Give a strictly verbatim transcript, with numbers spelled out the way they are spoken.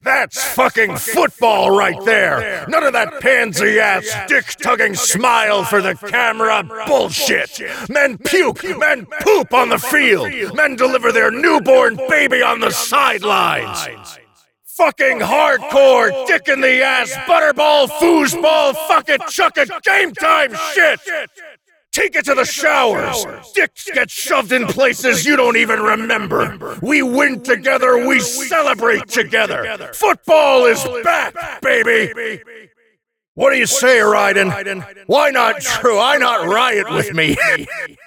That's fucking football right there! None of that pansy-ass, dick-tugging smile for the camera bullshit! Men puke, men poop on the field! Men deliver their newborn baby on the sidelines! Fucking hardcore, dick-in-the-ass, butterball, foosball, fuck it, chuck it, game time shit! Take it to the showers! Dicks get shoved in places you don't even remember! We win together, we celebrate together! Football is back, baby! What do you say, Ryden? Why not, Drew? Why not riot with me?